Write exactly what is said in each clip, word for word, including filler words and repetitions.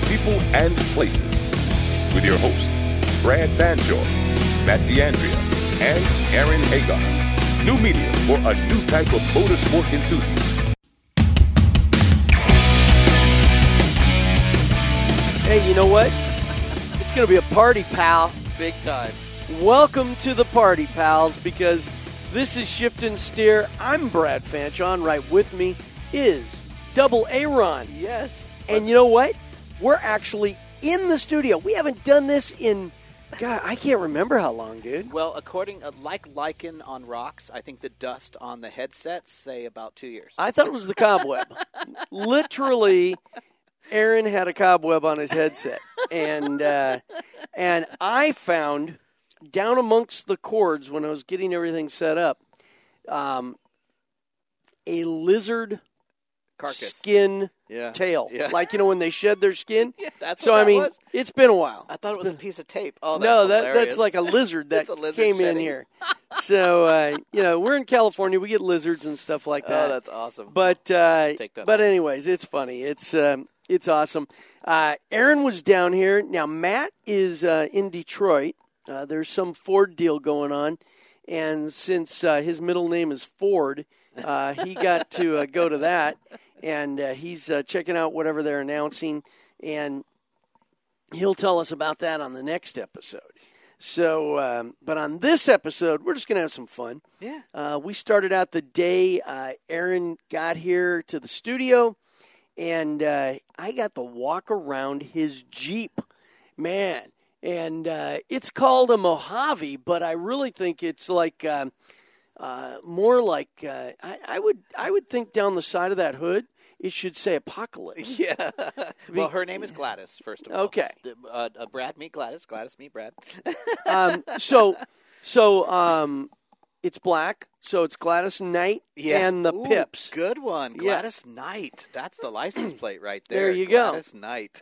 people and places. With your hosts, Brad Fanshaw, Matt D'Andrea, and Aaron Hagar. New media for a new type of motorsport enthusiast. Hey, you know what? It's going to be a party, pal. Big time. Welcome to the party, pals, because this is Shift and Steer. I'm Brad Fanshaw, and right with me is Double Aaron. Yes. And you know what? We're actually in the studio. We haven't done this in, God, I can't remember how long, dude. Well, according, uh, like lichen on rocks, I think the dust on the headsets say about two years. I thought it was the cobweb. Literally, Aaron had a cobweb on his headset. And, uh, and I found, down amongst the cords when I was getting everything set up, um, a lizard Carcass. skin Yeah. tail. Yeah. Like, you know, when they shed their skin? Yeah, that's so, what I that mean, was? it's been a while. I thought it was a piece of tape. Oh, that's no, that, hilarious. that's like a lizard that It's a lizard came in shedding. here. So, uh, you know, we're in California. We get lizards and stuff like that. Oh, that's awesome. But, uh, Take that but home. anyways, it's funny. It's um, it's awesome. Uh, Aaron was down here. Now, Matt is uh, in Detroit. Uh, there's some Ford deal going on. And since uh, his middle name is Ford, uh, he got to uh, go to that. And uh, he's uh, checking out whatever they're announcing. And he'll tell us about that on the next episode. So, um, but on this episode, we're just going to have some fun. Yeah. Uh, we started out the day uh, Aaron got here to the studio, and uh, I got to walk around his Jeep. Man, and uh, it's called a Mojave, but I really think it's like um, uh, more like uh, I, I would I would think down the side of that hood it should say Apocalypse. Yeah. Well, her name is Gladys, first of all. Okay. The- Uh, uh, Brad, meet Gladys. Gladys, meet Brad. um, so so um, it's black, so it's Gladys Knight and the Ooh, Pips. Good one. Yes. Gladys Knight. That's the license plate right there. There you go. Gladys Knight.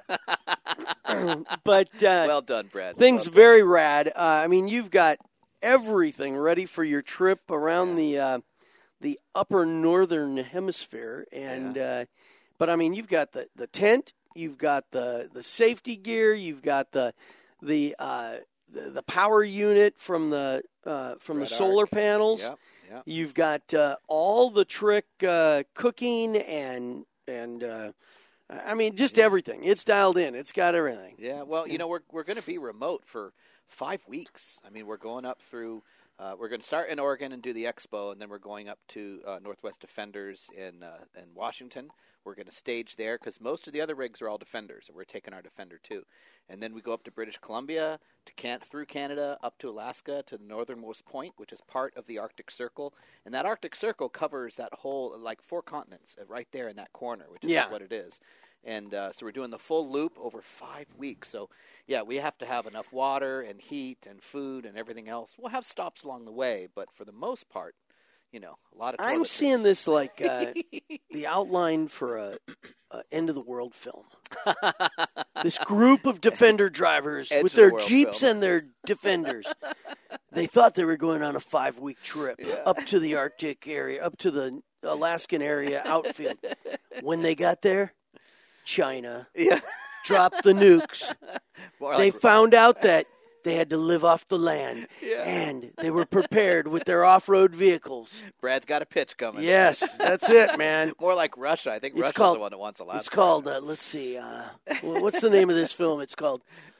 But uh, Well done, Brad. things Well done. very rad. Uh, I mean, you've got everything ready for your trip around the uh, the upper northern hemisphere, and uh, but I mean, you've got the, the tent, you've got the, the safety gear, you've got the the uh, the, the power unit from the uh, from Red the solar Arc. panels. Yep, yep. You've got uh, all the trick uh, cooking and and uh, I mean, just everything. It's dialed in. It's got everything. Yeah, well, you know, we're we're going to be remote for five weeks. I mean, we're going up through. Uh, we're going to start in Oregon and do the expo, and then we're going up to uh, Northwest Defenders in uh, in Washington. We're going to stage there because most of the other rigs are all Defenders, and we're taking our Defender too. And then we go up to British Columbia, to Can- through Canada, up to Alaska, to the northernmost point, which is part of the Arctic Circle. And that Arctic Circle covers that whole, like, four continents uh, right there in that corner, which is Yeah. what it is. And uh, so we're doing the full loop over five weeks. So, yeah, we have to have enough water and heat and food and everything else. We'll have stops along the way, but for the most part, you know, a lot of I'm toiletries. seeing this like uh, the outline for a, a end of the world film. This group of Defender drivers Edge with of the their world Jeeps film. and their Defenders. They thought they were going on a five week trip up to the Arctic area, up to the Alaskan area outfield. When they got there, China Yeah. dropped the nukes. More They like- found out that they had to live off the land, Yeah. and they were prepared with their off-road vehicles. Brad's got a pitch coming. Yes, that's it, man. More like Russia. I think It's Russia's called- the one that wants Alaska. It's called, uh, let's see, uh, wh- what's the name of this film? It's called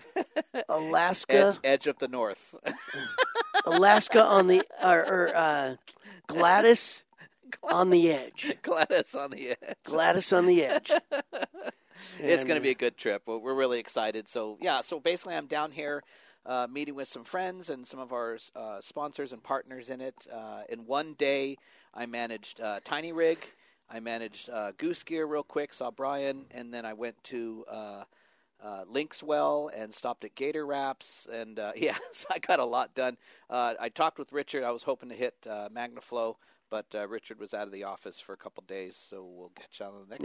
Alaska, Edge, Edge of the North. Alaska on the, or, or uh, Gladys on the Edge. Gladys on the edge. Gladys on the Edge. It's And, going to be a good trip. We're we're really excited. So, yeah, so basically I'm down here uh, meeting with some friends and some of our uh, sponsors and partners in it. Uh, in one day, I managed uh, Tiny Rig. I managed uh, Goose Gear real quick, saw Brian, and then I went to uh, uh, Linkswell and stopped at Gator Wraps. And, uh, yeah, so I got a lot done. Uh, I talked with Richard. I was hoping to hit uh, MagnaFlow, but uh, Richard was out of the office for a couple days, so we'll catch you on the next Yeah. trip.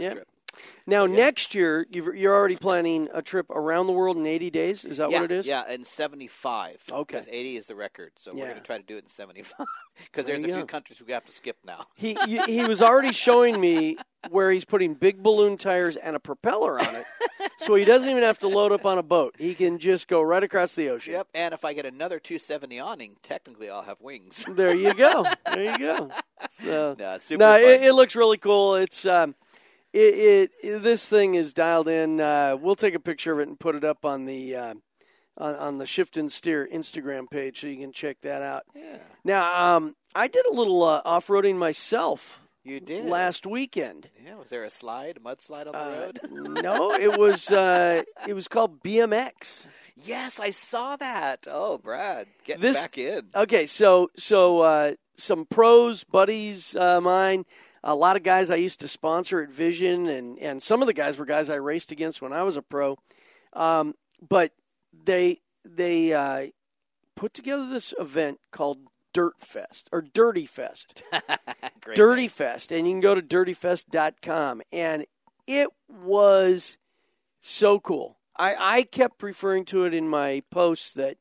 Now, Okay. next year, you've, you're already planning a trip around the world in eighty days. Is that yeah, what it is? Yeah, in seventy-five. Okay. Because eighty is the record, so Yeah. we're going to try to do it in seventy-five. Because There there's a you few go. countries we have to skip now. He he he was already showing me where he's putting big balloon tires and a propeller on it, so he doesn't even have to load up on a boat. He can just go right across the ocean. Yep, and if I get another two seventy awning, technically I'll have wings. There you go. There you go. So, no, super no, fun. it, it looks really cool. It's um, it, it, it this thing is dialed in. Uh, we'll take a picture of it and put it up on the uh, on, on the Shift and Steer Instagram page, so you can check that out. Yeah. Now, um, I did a little uh, off roading myself. You did? Last weekend. Yeah, was there a slide, a mudslide on the Uh, road? no, it was uh, it was called B M X. Yes, I saw that. Oh, Brad, getting This- back in. Okay, so so uh, some pros, buddies, uh, mine, a lot of guys I used to sponsor at Vision, and, and some of the guys were guys I raced against when I was a pro. Um, but they they uh, put together this event called Dirt Fest or Dirty Fest. Great Dirty name. Fest, and you can go to dirty fest dot com, and it was so cool. I, I kept referring to it in my posts that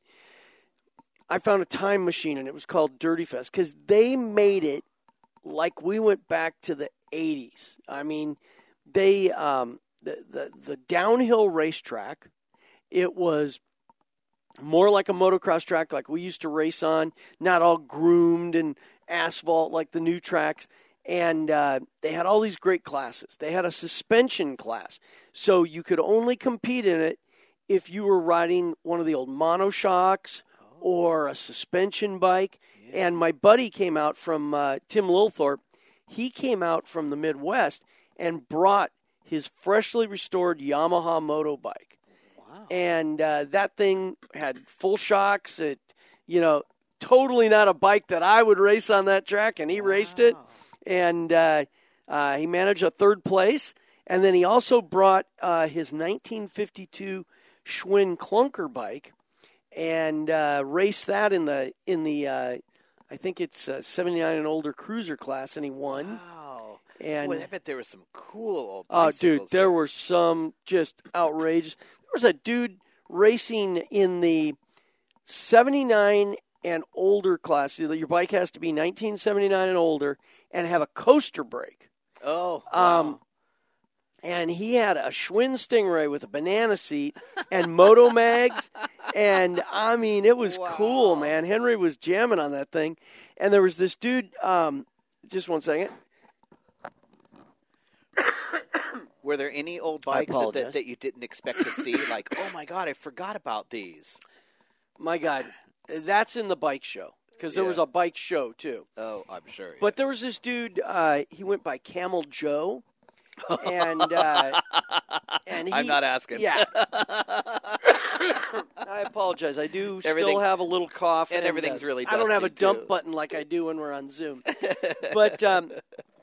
I found a time machine, and it was called Dirty Fest because they made it like we went back to the eighties. I mean, they um, the, the the downhill racetrack. It was more like a motocross track, like we used to race on, not all groomed and asphalt like the new tracks. And uh, they had all these great classes. They had a suspension class, so you could only compete in it if you were riding one of the old monoshocks or a suspension bike. Yeah. And my buddy came out from uh, Tim Lilthorpe. He came out from the Midwest and brought his freshly restored Yamaha motobike. Wow. And uh, that thing had full shocks. It, you know, totally not a bike that I would race on that track, and he raced it. Wow. And uh, uh, he managed a third place. And then he also brought uh, his nineteen fifty-two Schwinn Clunker bike and uh, raced that in the in the uh, I think it's uh, seventy-nine and older cruiser class, and he won. Wow. And Boy, I bet there was some cool old oh, dude, bicycles there were some just outrageous. There was a dude racing in the seventy-nine and older class. Your bike has to be nineteen seventy-nine and older and have a coaster brake. Oh, wow. Um, and he had a Schwinn Stingray with a banana seat and Moto Mags. And, I mean, it was Wow. cool, man. Henry was jamming on that thing. And there was this dude, um, just one second. Were there any old I bikes that, apologize. that, that you didn't expect to see? Like, oh, my God, I forgot about these. My God, that's in the bike show because there Yeah. was a bike show, too. Oh, I'm sure. But there was this dude, uh, he went by Camel Joe. And uh, and he, I'm not asking. Yeah. I apologize. I do Everything- still have a little cough. and everything's uh, really I don't have a dusty, dump too. button like I do when we're on Zoom. But um,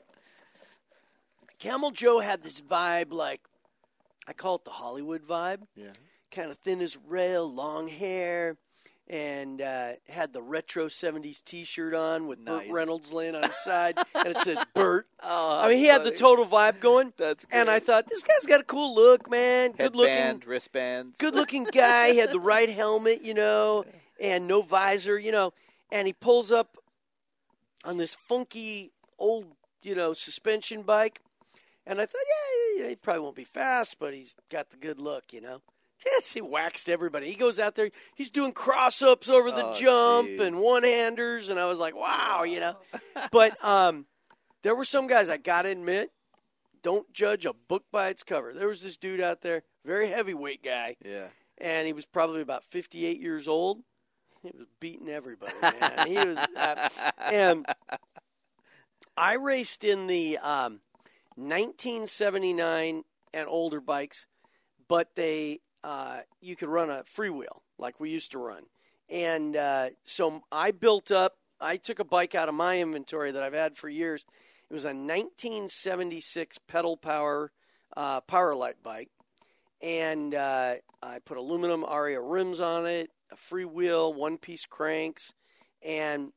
Camel Joe had this vibe like, I call it the Hollywood vibe. Yeah. Kind of thin as rail, long hair, and uh, had the retro seventies T-shirt on with Nice. Burt Reynolds laying on his side, and it said Burt. Oh, I mean, he had the funny. total vibe going. That's And great. I thought, this guy's got a cool look, man. Good looking, Headband, wristbands. good looking guy. He had the right helmet, you know, and no visor, you know. And he pulls up on this funky old, you know, suspension bike. And I thought, yeah, yeah, he probably won't be fast, but he's got the good look, you know. Yes, he waxed everybody. He goes out there, he's doing cross-ups over the Oh, jump geez. and one-handers, and I was like, wow, you know. But um, there were some guys, I got to admit, don't judge a book by its cover. There was this dude out there, very heavyweight guy, Yeah. and he was probably about fifty-eight years old. He was beating everybody, man. He was, uh, and I raced in the um, nineteen seventy-nine and older bikes, but they uh, you could run a freewheel like we used to run. And uh, so I built up, I took a bike out of my inventory that I've had for years. It was a nineteen seventy-six pedal power uh, Powerlite bike. And uh, I put aluminum Aria rims on it, a freewheel, one-piece cranks, and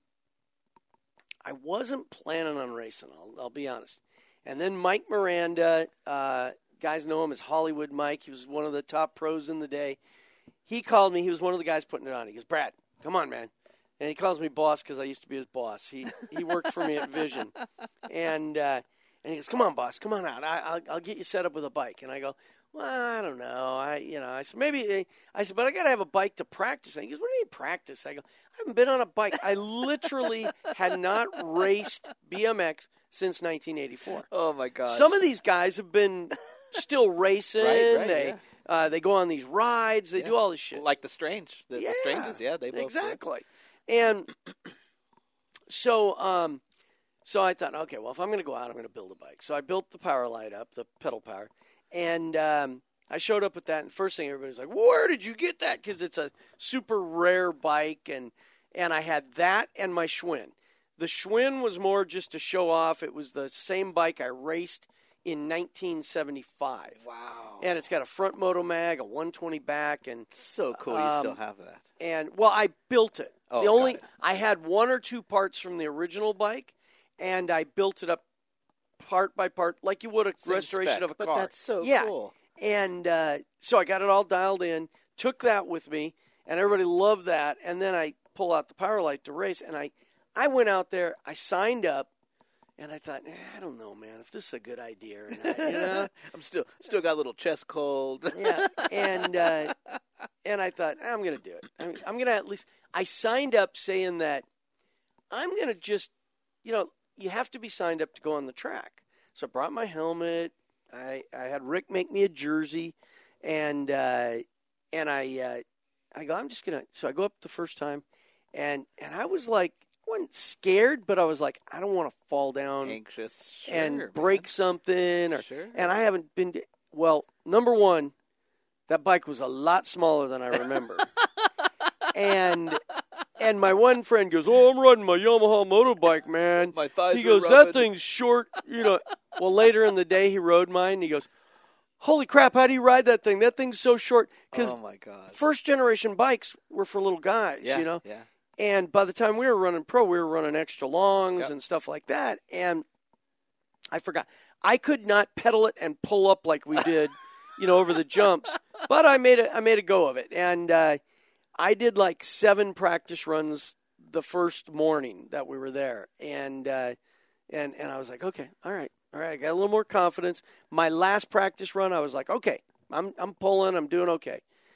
I wasn't planning on racing, I'll, I'll be honest. And then Mike Miranda uh, guys know him as Hollywood Mike. He was one of the top pros in the day. He called me. He was one of the guys putting it on. He goes, Brad, come on, man. And he calls me boss because I used to be his boss. He he worked for me at Vision. And uh, and he goes, come on, boss, come on out. I, I'll, I'll get you set up with a bike. And I go, well, I don't know. I, you know, I said, maybe, I said, but I got to have a bike to practice. And he goes, what do you mean practice? I go, I haven't been on a bike. I literally had not raced B M X since nineteen eighty-four. Oh, my gosh. Some of these guys have been still racing. Right, right, they yeah. uh, they go on these rides. They Yeah. do all this shit. Like the Strange. The, yeah, the Strangers, yeah. They both exactly. And so, um, so I thought, okay, well, if I'm going to go out, I'm going to build a bike. So I built the Power Light up, the pedal power. And um, I showed up with that, and first thing everybody's like, where did you get that? Because it's a super rare bike, and and I had that and my Schwinn. The Schwinn was more just to show off. It was the same bike I raced in nineteen seventy-five. Wow. And it's got a front moto mag, a one twenty back, and So cool you um, still have that. and well, I built it. Oh, the got only it. I had one or two parts from the original bike, and I built it up part by part, like you would a Same restoration spec, of a but car. that's so yeah. cool. And uh, so I got it all dialed in, took that with me, and everybody loved that. And then I pull out the Power Light to race, and I, I went out there, I signed up, and I thought, eh, I don't know, man, if this is a good idea or not. You know? I'm still still got a little chest cold. Yeah, and uh, and I thought I'm going to do it. I'm, I'm going to at least. I signed up saying that I'm going to just, you know, you have to be signed up to go on the track. So I brought my helmet. I I had Rick make me a jersey, and uh, and I uh, I go. I'm just gonna. So I go up the first time, and and I was like, I wasn't scared, but I was like, I don't want to fall down Anxious. Sure, and break man. something. Or, Sure. And I haven't been. To, well, number one, that bike was a lot smaller than I remember. and and my one friend goes, "Oh, I'm riding my Yamaha motorbike, man." My thighs He are goes, rubbing. "That thing's short." You know. Well, later in the day, he rode mine. And he goes, "Holy crap! How do you ride that thing? That thing's so short." Because Oh my god. first generation bikes were for little guys. Yeah. You know. Yeah. And by the time we were running pro, we were running extra longs Yep. and stuff like that. And I forgot. I could not pedal it and pull up like we did, you know, over the jumps. But I made a, I made a go of it. And uh, I did like seven practice runs the first morning that we were there. And, uh, and, and I was like, okay, all right, all right. I got a little more confidence. My last practice run, I was like, okay, I'm, I'm pulling. I'm doing okay.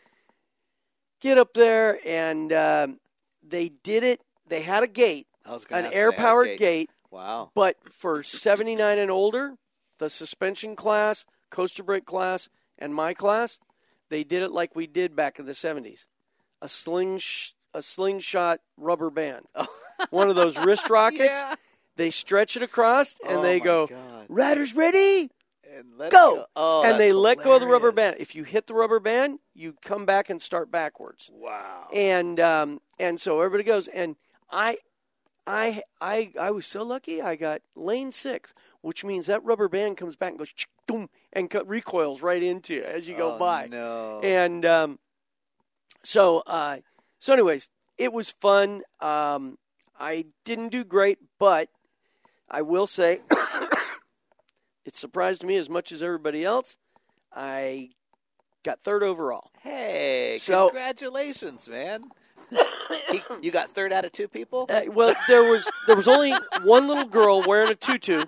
Get up there, and uh, they did it. They had a gate, I was gonna an ask if they had a air-powered gate. gate. Wow. But for seventy-nine and older, the suspension class, coaster brake class, and my class, they did it like we did back in the seventies. A sling, sh- a slingshot rubber band. One of those wrist rockets. Yeah. They stretch it across, and Oh, they my go, God. "Riders ready? And let it Go!" Oh, and they that's let go of the rubber hilarious. band. If you hit the rubber band, you come back and start backwards. Wow. And um, and so everybody goes, and I, I, I, I was so lucky. I got lane six, which means that rubber band comes back and goes boom and co- recoils right into you as you go Oh, by. No. And um, so, uh, so anyways, it was fun. Um, I didn't do great, but I will say it surprised me as much as everybody else. I got third overall. Hey, So- congratulations, man. he, you got third out of two people? Uh, well, there was there was only one little girl wearing a tutu.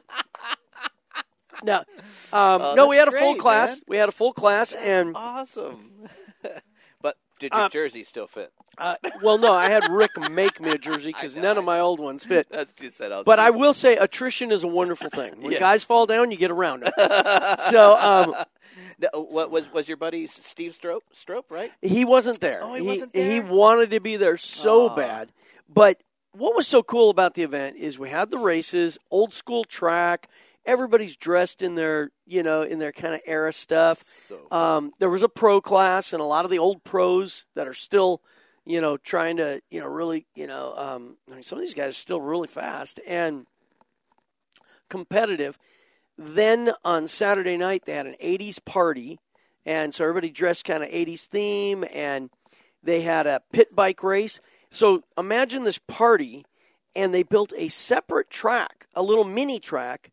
No, um, Oh, no, we had that's a full great, class. man. We had a full class, That's and awesome. But did your Uh, jersey still fit? uh, well, no, I had Rick make me a jersey because I know, none I of my old ones fit. That's what you said. I was But I teasing. will say, attrition is a wonderful thing. When Yeah. guys fall down, you get around them. So um, No, what was was your buddy Steve Strope? Strope, right? he wasn't there. Oh, he wasn't there? He wanted to be there so Aw. bad. But what was so cool about the event is we had the races, old school track. Everybody's dressed in their, you know, in their kind of era stuff. So Um, there was a pro class, and a lot of the old pros that are still, you know, trying to, you know, really, you know, um, I mean, some of these guys are still really fast and competitive. Then on Saturday night, they had an eighties party, and so everybody dressed kind of eighties theme, and they had a pit bike race. So imagine this party, and they built a separate track, a little mini track,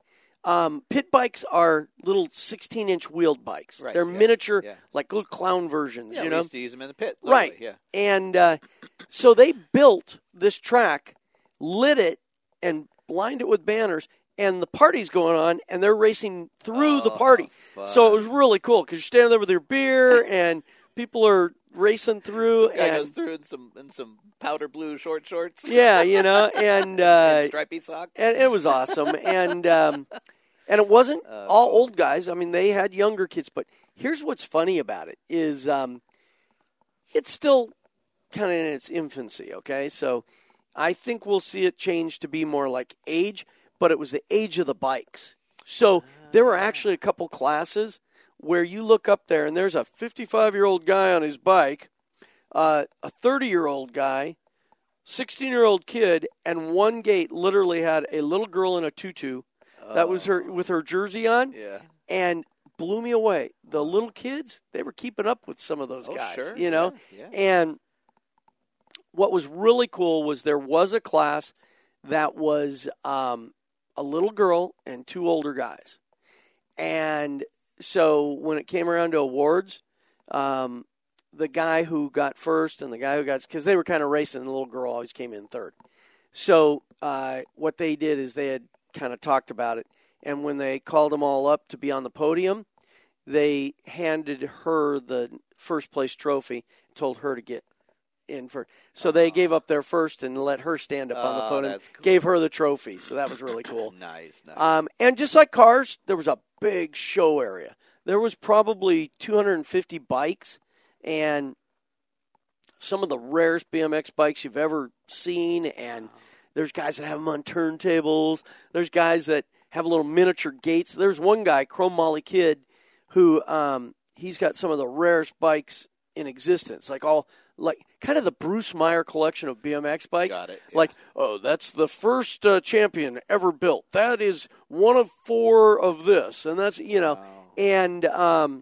Um, pit bikes are little sixteen-inch wheeled bikes. Right, They're yeah, miniature, yeah. like little clown versions, Yeah, you we know? used to use them in the pit. Literally, Right. Yeah. And uh, so they built this track, lit it, and lined it with banners, and the party's going on, and they're racing through the Oh, party. fun. So it was really cool because you're standing there with your beer, and people are racing through. Some guy and goes through in some in some powder blue short shorts. Yeah, you know, and uh, and stripy socks. and it was awesome, and um, and it wasn't Uh, all cool. old guys. I mean, they had younger kids. But here's what's funny about it is um, it's still kind of in its infancy. Okay, so I think we'll see it change to be more like age, but it was the age of the bikes. So there were actually a couple classes where you look up there and there's a fifty-five-year-old guy on his bike, uh, a thirty-year-old guy, sixteen-year-old kid, and one gate literally had a little girl in a tutu. That was her with her jersey on, Yeah. and blew me away. The little kids, they were keeping up with some of those Oh, guys, sure. you know. Yeah, yeah. And what was really cool was there was a class that was um, a little girl and two older guys, and so when it came around to awards, um, the guy who got first and the guy who got because they were kind of racing, and the little girl always came in third. So uh, what they did is they had kind of talked about it, and when they called them all up to be on the podium, they handed her the first place trophy, told her to get in first. So they gave up their first and let her stand up on the Oh, podium, that's cool. gave her the trophy. So that was really cool. Nice, nice. Um, and just like cars, there was a big show area. There was probably two hundred fifty bikes and some of the rarest B M X bikes you've ever seen. And there's guys that have them on turntables. There's guys that have little miniature gates. There's one guy, Chrome Molly Kid, who um, he's got some of the rarest bikes in existence, like all like kind of the Bruce Meyer collection of B M X bikes. Got it, yeah. Like, oh, that's the first uh, champion ever built. That is one of four of this, and that's you know, Wow. and um,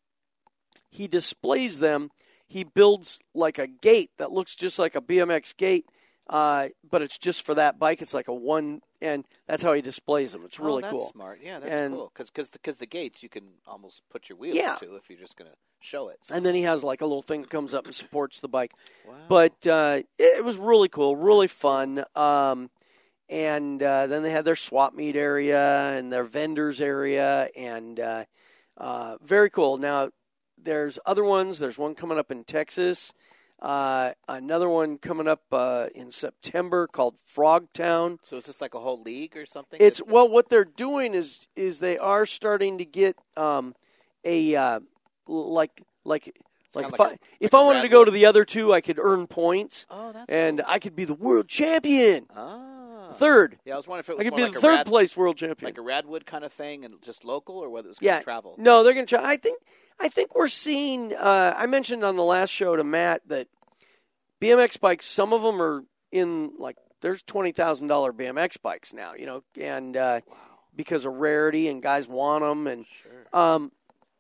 he displays them. He builds like a gate that looks just like a B M X gate, uh, but it's just for that bike. It's like a one, and that's how he displays them. It's really oh, that's cool. smart. Yeah, that's And- cool. Because the gates you can almost put your wheels Yeah. into if you're just going to show it. So. And then he has like a little thing that comes up and supports the bike. Wow. But uh, it, it was really cool, really fun. Um, and uh, then they had their swap meet area and their vendors area, and uh, uh, very cool. Now, there's other ones. There's one coming up in Texas. Uh, another one coming up uh, in September called Frogtown. So is this like a whole league or something? It's That- well, what they're doing is is they are starting to get um, a uh, like like like kinda if like I a- if like I a wanted to go Radwood. to the other two, I could earn points, Oh, that's and cool. I could be the world champion, Ah. third. Yeah, I was wondering if it I was could more be like the a third rad, place world champion. like a Radwood kind of thing, and just local, or whether it was going yeah, to travel. no, they're going to try. I think I think we're seeing. Uh, I mentioned on the last show to Matt that B M X bikes. Some of them are in like there's twenty thousand dollar B M X bikes now. You know, and uh, because of rarity and guys want them, and Sure. um,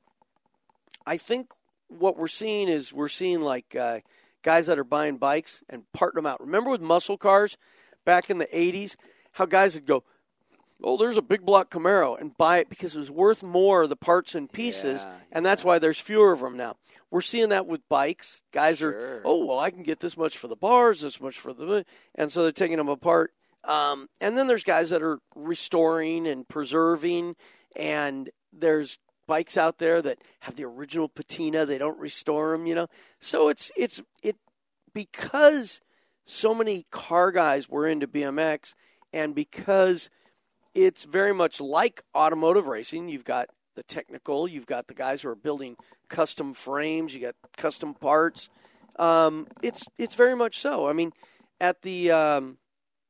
I think what we're seeing is we're seeing like uh, guys that are buying bikes and parting them out. Remember with muscle cars back in the eighties, how guys would go, oh, there's a big block Camaro, and buy it because it was worth more, the parts and pieces, Yeah, and that's why there's fewer of them now. We're seeing that with bikes. Guys Sure. are, oh, well, I can get this much for the bars, this much for the, and so they're taking them apart. Um, and then there's guys that are restoring and preserving, and there's bikes out there that have the original patina. They don't restore them, you know. So it's it's it because so many car guys were into B M X, and because it's very much like automotive racing. You've got the technical, you've got the guys who are building custom frames, you got custom parts. Um, it's it's very much so. I mean, at the um,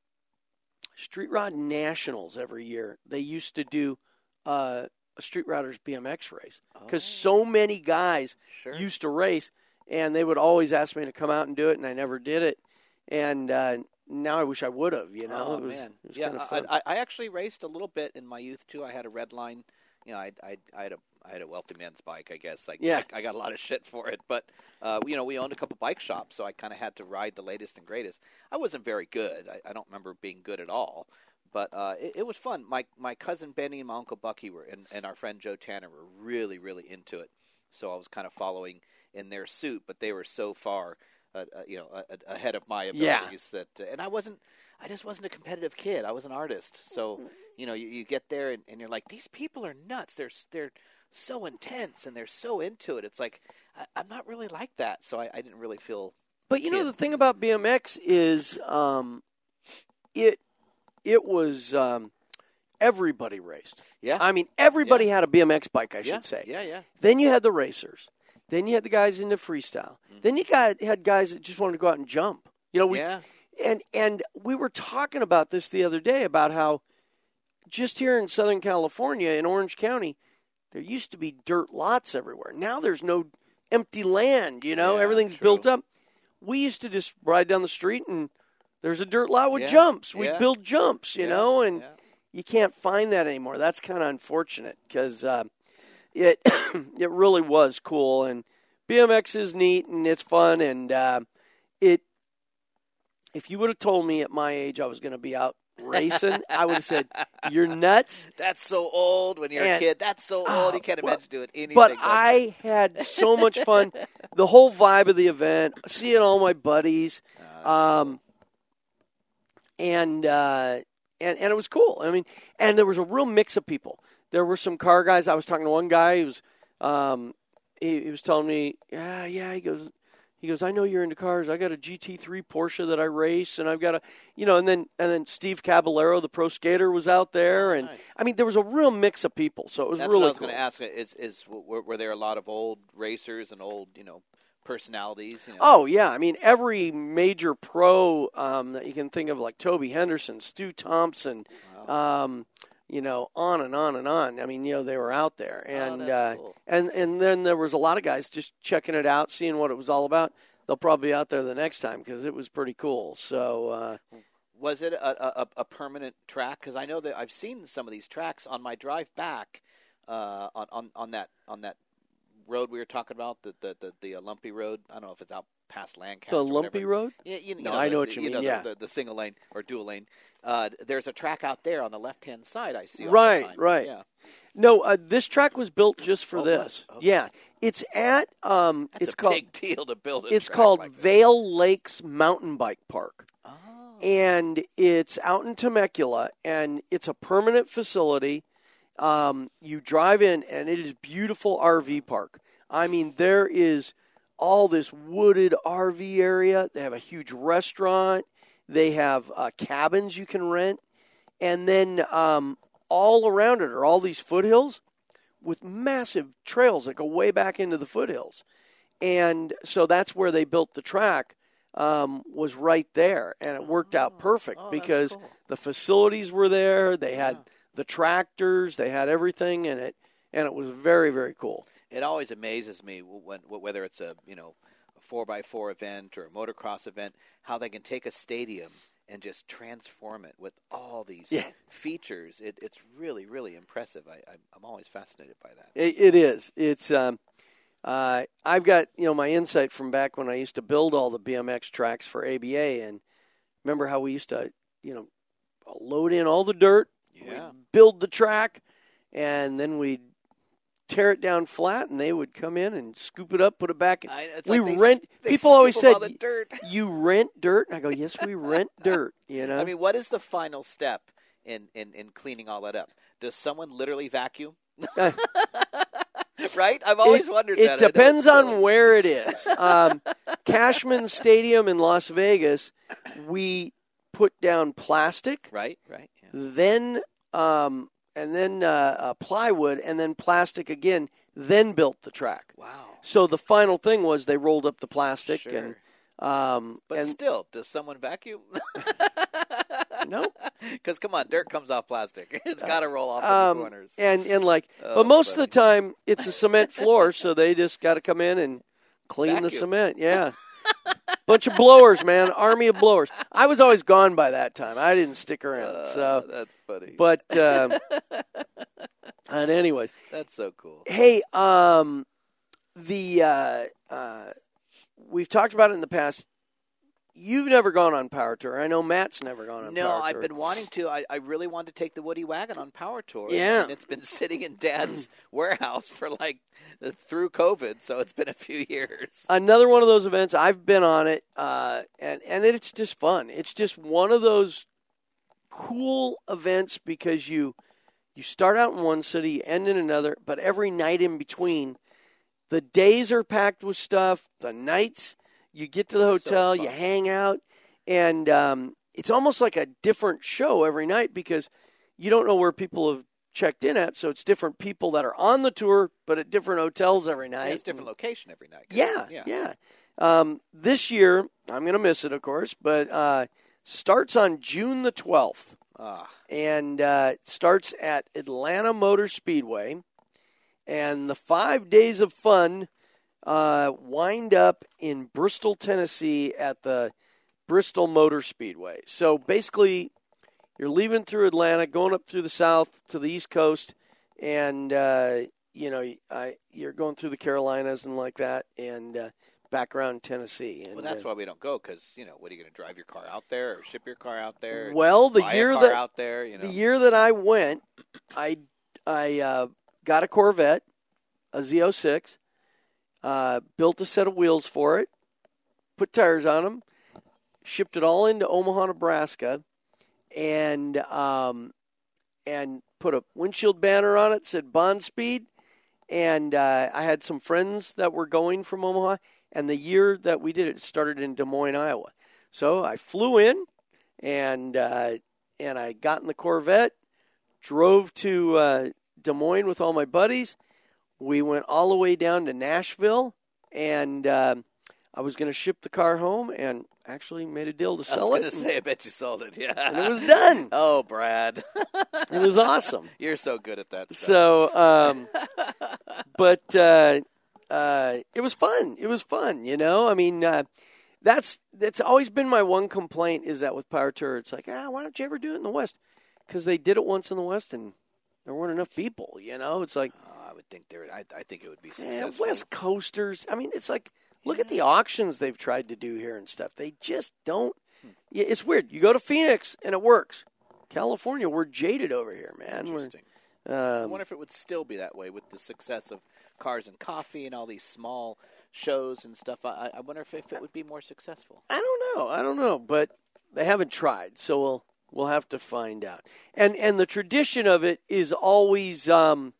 Street Rod Nationals every year, they used to do uh, a Street Rodders B M X race because so many guys Sure. used to race, and they would always ask me to come out and do it, and I never did it. And uh, now I wish I would have. You know, oh it was, man, it was yeah. kind of I, fun. I, I actually raced a little bit in my youth too. I had a red line. You know, I, I, I had a I had a wealthy man's bike. I guess. Like, Yeah. I, I got a lot of shit for it, but uh, you know, we owned a couple bike shops, so I kind of had to ride the latest and greatest. I wasn't very good. I, I don't remember being good at all. But uh, it, it was fun. My my cousin Benny and my uncle Bucky were, and, and our friend Joe Tanner were really, really into it. So I was kind of following in their suit, but they were so far, uh, uh, you know, uh, ahead of my abilities yeah. that, uh, and I wasn't, I just wasn't a competitive kid. I was an artist. So, you know, you, you get there and, and you're like, these people are nuts. They're they're so intense and they're so into it. It's like I, I'm not really like that. So I, I didn't really feel. But you know, the thing about B M X is, um, it it was. Um, Everybody raced. Yeah. I mean, everybody yeah. had a B M X bike, I yeah. should say. Yeah, yeah. Then you had the racers. Then you had the guys into freestyle. Mm-hmm. Then you got had guys that just wanted to go out and jump. You know, we yeah. and and we were talking about this the other day about how just here in Southern California in Orange County, there used to be dirt lots everywhere. Now there's no empty land, you know, yeah, everything's true. built up. We used to just ride down the street and there's a dirt lot with yeah. jumps. We'd yeah. build jumps, you yeah. know, and yeah. you can't find that anymore. That's kind of unfortunate because uh, it it really was cool. And B M X is neat and it's fun. And uh, it if you would have told me at my age I was going to be out racing, I would have said, "You're nuts." That's so old when you're and, a kid. That's so old. You can't well, imagine doing anything. But like I had so much fun. The whole vibe of the event, seeing all my buddies, oh, um, cool. and. Uh, And and it was cool. I mean, and there was a real mix of people. There were some car guys. I was talking to one guy who was, um, he, he was telling me, yeah, yeah. He goes, he goes. I know you're into cars. I got a G T three Porsche that I race, and I've got a, you know. And then and then Steve Caballero, the pro skater, was out there, and nice. I mean, there was a real mix of people. So it was That's really what I was cool. going to ask. Is is were, were there a lot of old racers and old, you know, personalities? You know? Oh, yeah. I mean, every major pro um, that you can think of, like Toby Henderson, Stu Thompson, wow. um, you know, on and on and on. I mean, you know, they were out there. And, oh, that's uh, cool. and, and then there was a lot of guys just checking it out, seeing what it was all about. They'll probably be out there the next time because it was pretty cool. So, uh, was it a, a, a permanent track? Because I know that I've seen some of these tracks on my drive back uh, on, on, on that on that road we were talking about, the the the, the uh, lumpy road. I don't know if it's out past Lancaster. The or lumpy whatever. road? Yeah, you, you no, know, I the, know what the, you you mean. know, yeah, the, the, the single lane or dual lane. Uh, there's a track out there on the left hand side. I see. All right, the time. right. Yeah. No, uh, this track was built just for oh, this. Okay. Yeah, it's at. Um, That's it's a called. big deal to build. A it's track called like that. Vale Lakes Mountain Bike Park. Oh. And it's out in Temecula, and it's a permanent facility. Um, you drive in, and it is beautiful R V park. I mean, there is all this wooded R V area. They have a huge restaurant. They have uh, cabins you can rent. And then um, all around it are all these foothills with massive trails that go way back into the foothills. And so that's where they built the track. Um, was right there, and it worked out perfect oh, because cool. the facilities were there. They had yeah. the tractors, they had everything in it, and it was very, very cool. It always amazes me when whether it's a you know a four by four event or a motocross event, how they can take a stadium and just transform it with all these yeah. features. It, it's really, really impressive. I, I'm always fascinated by that. It, it is. It's. Um, Uh, I've got, you know, my insight from back when I used to build all the B M X tracks for A B A, and remember how we used to, you know, load in all the dirt, yeah. build the track, and then we'd tear it down flat, and they would come in and scoop it up, put it back. I, it's we like they, rent. They people always said, all the dirt. "You rent dirt," and I go, "Yes, we rent dirt." You know. I mean, what is the final step in, in, in cleaning all that up? Does someone literally vacuum? Right? I've always it, wondered it that. It depends on where it is. Um, Cashman Stadium in Las Vegas, we put down plastic. Right, right. Yeah. Then, um, and then uh, uh, plywood, and then plastic again, then built the track. Wow. So the final thing was they rolled up the plastic. Sure. and um, But and, still, does someone vacuum? No. Because, come on, dirt comes off plastic. It's got to roll off um, in the corners. And, and like, Oh, but most funny. of the time, it's a cement floor, so they just got to come in and clean Vacuum. the cement. Yeah. Bunch of blowers, man. Army of blowers. I was always gone by that time. I didn't stick around. Uh, So, that's funny. But, um, and anyways. That's so cool. Hey, um, the, uh, uh, we've talked about it in the past. you've never gone on Power Tour. I know Matt's never gone on no, Power Tour. No, I've been wanting to. I, I really wanted to take the Woody Wagon on Power Tour. Yeah. And it's been sitting in Dad's warehouse for like the, through COVID, so it's been a few years. Another one of those events. I've been on it, uh, and, and it's just fun. It's just one of those cool events because you you start out in one city, you end in another, but every night in between, the days are packed with stuff, the nights, you get to the hotel, so you hang out, and um, it's almost like a different show every night because you don't know where people have checked in at, so it's different people that are on the tour, but at different hotels every night. Yeah, it's different location every night. Yeah, yeah. yeah. Um, this year, I'm going to miss it, of course, but uh, starts on June the twelfth, ah. and uh, starts at Atlanta Motor Speedway, and the five days of fun Uh, wind up in Bristol, Tennessee at the Bristol Motor Speedway. So basically, you're leaving through Atlanta, going up through the south to the East Coast, and, uh, you know, I, you're going through the Carolinas and like that, and uh, back around Tennessee. And, well, that's uh, why we don't go because, you know, what are you going to drive your car out there or ship your car out there? Well, the buy year a car that out there, you know? the year that I went, I, I uh, got a Corvette, a Z oh six. Uh, built a set of wheels for it, put tires on them, shipped it all into Omaha, Nebraska, and um, and put a windshield banner on it, said Bond Speed, and uh, I had some friends that were going from Omaha, and the year that we did it, it started in Des Moines, Iowa. So I flew in, and uh, and I got in the Corvette, drove to uh, Des Moines with all my buddies. We went all the way down to Nashville, and uh, I was going to ship the car home and actually made a deal to sell it. I it. was going to say, I bet you sold it, yeah. And it was done. Oh, Brad. It was awesome. You're so good at that stuff. So, um, but uh, uh, it was fun. It was fun, you know? I mean, uh, that's that's always been my one complaint is that with Power Tour, it's like, ah, why don't you ever do it in the West? Because they did it once in the West, and there weren't enough people, you know? It's like... I would think there. I, I think it would be successful. Yeah, West Coasters. I mean, it's like look yeah. at the auctions they've tried to do here and stuff. They just don't. Hmm. Yeah, it's weird. You go to Phoenix and it works. California, we're jaded over here, man. Interesting. Um, I wonder if it would still be that way with the success of Cars and Coffee and all these small shows and stuff. I, I wonder if, if it would be more successful. I don't know. I don't know, but they haven't tried, so we'll we'll have to find out. And and the tradition of it is always. Um,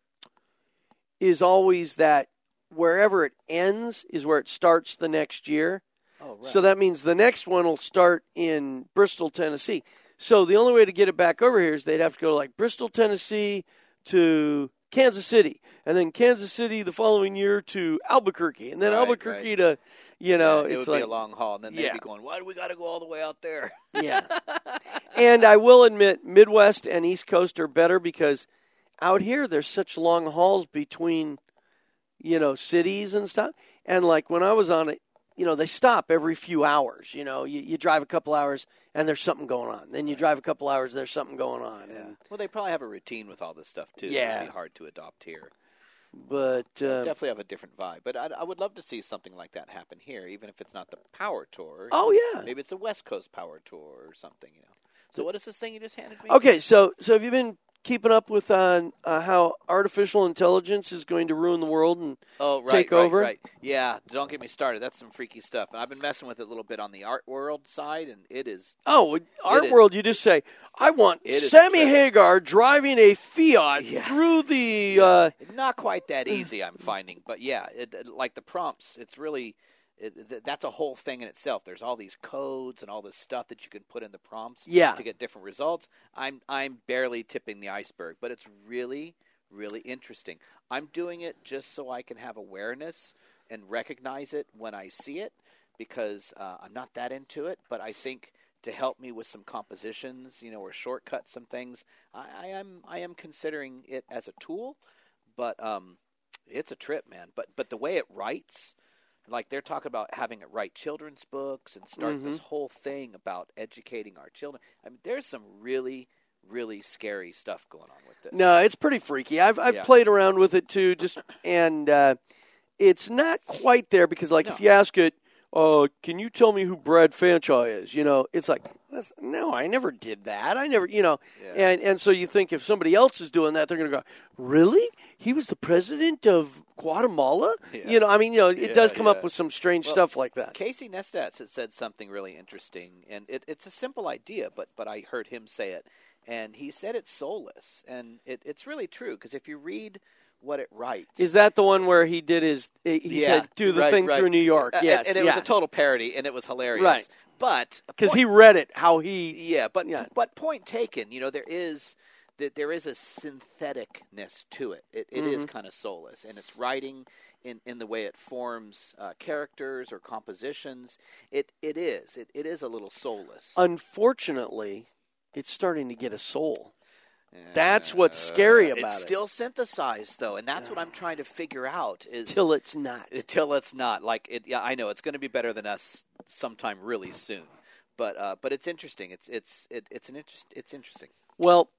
is always that wherever it ends is where it starts the next year. Oh, right. So that means the next one will start in Bristol, Tennessee. So the only way to get it back over here is they'd have to go like Bristol, Tennessee to Kansas City, and then Kansas City the following year to Albuquerque, and then right, Albuquerque right. to, you know, yeah, it it's would like, be a long haul, and then they'd yeah. be going, why do we got to go all the way out there? Yeah. And I will admit, Midwest and East Coast are better because out here, there's such long hauls between, you know, cities and stuff. And, like, when I was on it, you know, they stop every few hours. You know, you, you drive a couple hours, and there's something going on. Then you drive a couple hours, there's something going on. Yeah. And, well, they probably have a routine with all this stuff, too. Yeah. It would be hard to adopt here. But uh, definitely have a different vibe. But I, I would love to see something like that happen here, even if it's not the Power Tour. Oh, yeah. Maybe it's a West Coast Power Tour or something, you know. So what is this thing you just handed me? Okay, so so have you been keeping up with uh, uh, how artificial intelligence is going to ruin the world and oh, right, take right, over? Right. Yeah, don't get me started. That's some freaky stuff. And I've been messing with it a little bit on the art world side, and it is. Oh, art is, world! You just say, "I want Sammy Hagar driving a Fiat yeah. through the." Uh... Not quite that easy, I'm finding, but yeah, it, like the prompts, it's really. It, that's a whole thing in itself. There's all these codes and all this stuff that you can put in the prompts yeah. to get different results. I'm I'm barely tipping the iceberg, but it's really, really interesting. I'm doing it just so I can have awareness and recognize it when I see it because uh, I'm not that into it, but I think to help me with some compositions, you know, or shortcut some things, I, I am I am considering it as a tool, but um, it's a trip, man. But but the way it writes. Like they're talking about having it write children's books and start mm-hmm. this whole thing about educating our children. I mean, there's some really, really scary stuff going on with this. No, it's pretty freaky. I've I've yeah. played around with it too, just and uh, it's not quite there because, like, no. if you ask it, uh, can you tell me who Brad Fanshawe is? You know, it's like, that's, no, I never did that. I never, you know. Yeah. And, and so you think if somebody else is doing that, they're going to go, really? He was the president of Guatemala? Yeah. You know, I mean, you know, it Yeah, does come yeah. up with some strange Well, stuff like that. Casey Neistat had said something really interesting, and it, it's a simple idea, but but I heard him say it, and he said it's soulless, and it, it's really true, because if you read what it writes... Is that the one where he did his, he Yeah, said, do the right, thing right. through New York? Uh, Yes, and, and it yeah. was a total parody, and it was hilarious. Right. But... Because point- he read it, how he... Yeah, but Yeah. but point taken. You know, there is that there is a syntheticness to it. It, it is Mhm. kind of soulless, and it's writing in, in the way it forms uh, characters or compositions. It it is it, it is a little soulless. Unfortunately, it's starting to get a soul. That's what's scary about it's it. still synthesized though, and that's what I'm trying to figure out. Is Till it's not. Till it's not. Like it. Yeah, I know it's going to be better than us sometime really soon. But uh, but it's interesting. It's it's it, it's an interest. It's interesting. Well,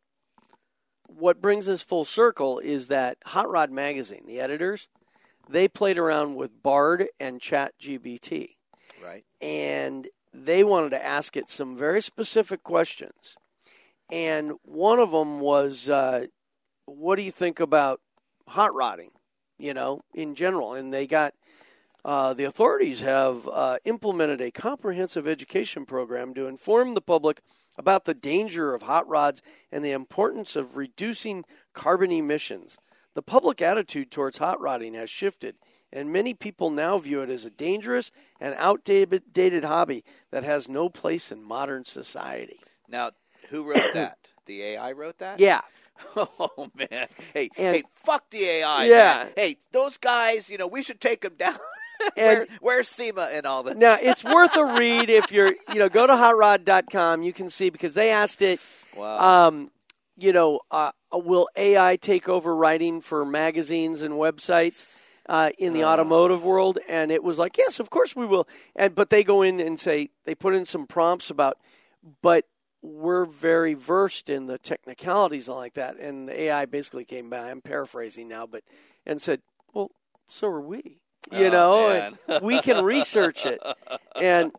what brings us full circle is that Hot Rod Magazine, the editors, they played around with Bard and ChatGPT, Right. and they wanted to ask it some very specific questions. And one of them was, uh, what do you think about hot rodding, you know, in general? And they got, uh, the authorities have uh, implemented a comprehensive education program to inform the public about the danger of hot rods and the importance of reducing carbon emissions. The public attitude towards hot rodding has shifted, and many people now view it as a dangerous and outdated hobby that has no place in modern society. Now, who wrote that? The A I wrote that? Yeah. Oh, man. Hey, And- hey, fuck the A I, Yeah. man. Hey, those guys, you know, we should take them down. And- Where, where's SEMA and all this? Now, it's worth a read if you're, you know, go to hot rod dot com. You can see, because they asked it, Wow. um, you know, uh, will A I take over writing for magazines and websites uh, in the Uh. automotive world? And it was like, yes, of course we will. And But they go in and say, they put in some prompts about, but we're very versed in the technicalities and like that. And the A I basically came back, I'm paraphrasing now, but and said, well, so are we. You Oh, know, man. and we can research it. And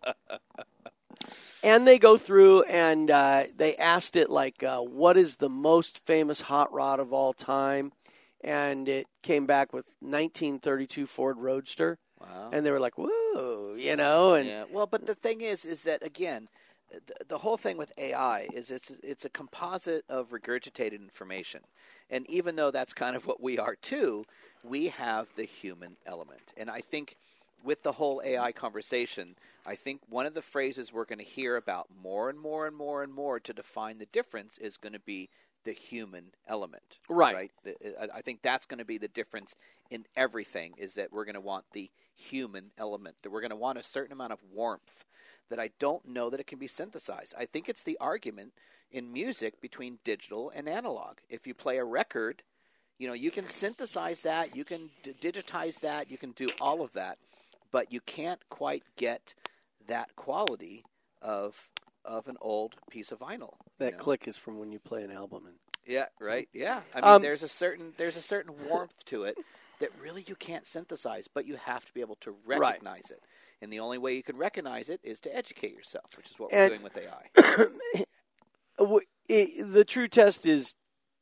and they go through and uh, they asked it, like, uh, what is the most famous hot rod of all time? And it came back with nineteen thirty-two Ford Roadster. Wow. And they were like, whoa, you know. And Yeah. Well, but the thing is, is that, again, the, the whole thing with A I is it's it's a composite of regurgitated information. And even though that's kind of what we are too, we have the human element. And I think with the whole A I conversation, I think one of the phrases we're going to hear about more and more and more and more to define the difference is going to be the human element. Right. Right? The- I- I think that's going to be the difference in everything, is that we're going to want the human element, that we're going to want a certain amount of warmth that I don't know that it can be synthesized. I think it's the argument in music between digital and analog. If you play a record, you know, you can synthesize that, you can d- digitize that, you can do all of that, but you can't quite get that quality of of an old piece of vinyl. you that know? click is from when you play an album. And Yeah, right. Yeah. I mean, Um, there's a certain there's a certain warmth to it that really you can't synthesize, but you have to be able to recognize it. And the only way you can recognize it is to educate yourself, which is what we're And- doing with A I. w- it, the true test is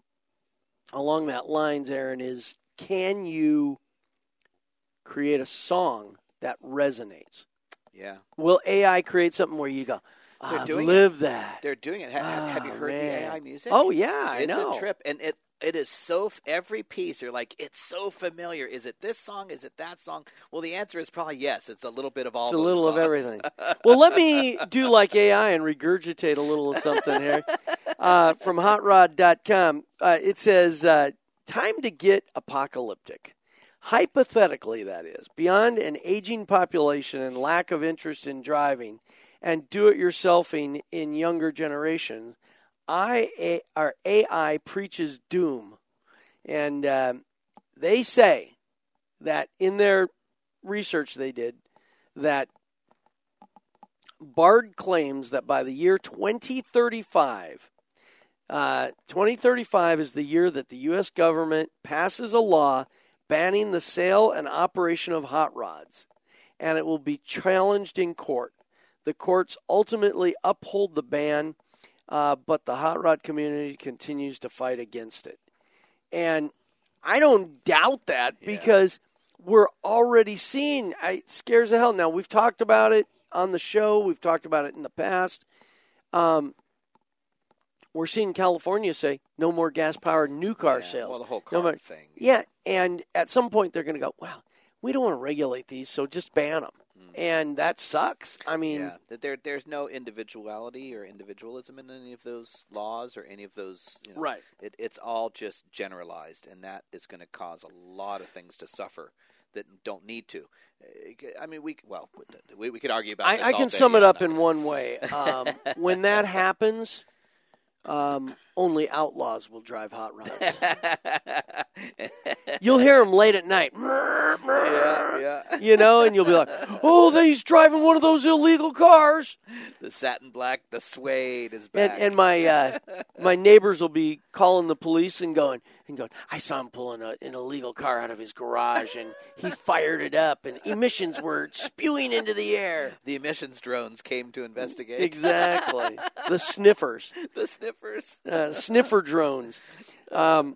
along that lines, Aaron, is can you create a song that resonates? Yeah. Will A I create something where you go, They're I've doing lived that? They're doing it. Ha- ha- have you Oh, heard the man. A I music? Oh, yeah, I it's know. a trip, and it it is so f- every piece. You're like, it's so familiar. Is it this song? Is it that song? Well, the answer is probably yes. It's a little bit of all. It's a those little of songs. everything. Well, let me do like A I and regurgitate a little of something here. Uh, from hot rod dot com, uh, it says, uh, time to get apocalyptic. Hypothetically, that is, beyond an aging population and lack of interest in driving and do-it-yourselfing in younger generations, I, a, our A I preaches doom. And um, they say that in their research they did, that Bard claims that by the year twenty thirty-five, uh, twenty thirty-five is the year that the U S government passes a law banning the sale and operation of hot rods. and it will be challenged in court. The courts ultimately uphold the ban, uh, but the hot rod community continues to fight against it. And I don't doubt that Yeah. because we're already seeing, it scares the hell. Now, we've talked about it on the show. We've talked about it in the past. Um, we're seeing California say no more gas-powered new car Yeah, sales. Well, the whole No car more- thing. Yeah, and at some point they're going to go, well, we don't want to regulate these, so just ban them. Mm. And that sucks. I mean, Yeah, that there there's no individuality or individualism in any of those laws or any of those. You know, Right. It, it's all just generalized, and that is going to cause a lot of things to suffer that don't need to. I mean, we well, we, we could argue about. this I, I all can day. sum it Yeah, up I'm in not one way. Um, when that happens, um, only outlaws will drive hot rods. gonna- You'll hear them late at night. yeah, yeah. You know, and you'll be like, oh, he's driving one of those illegal cars. The satin black, the suede is And, back. and my uh, my neighbors will be calling the police and going and going. I saw him pulling a, an illegal car out of his garage, and he fired it up, and emissions were spewing into the air. the emissions drones came to investigate. Exactly, the sniffers, the sniffers. uh, sniffer drones. Um,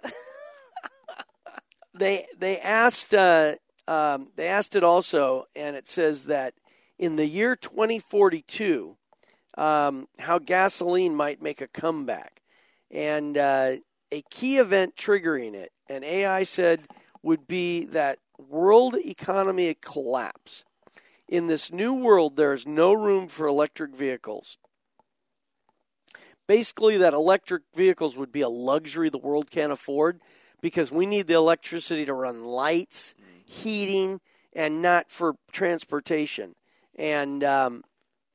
they they asked uh, um, they asked it also, and it says that in the year twenty forty-two. Um, how gasoline might make a comeback. And uh, a key event triggering it, and A I said, would be that world economy collapse. In this new world, there is no room for electric vehicles. Basically, that electric vehicles would be a luxury the world can't afford because we need the electricity to run lights, heating, and not for transportation. And um,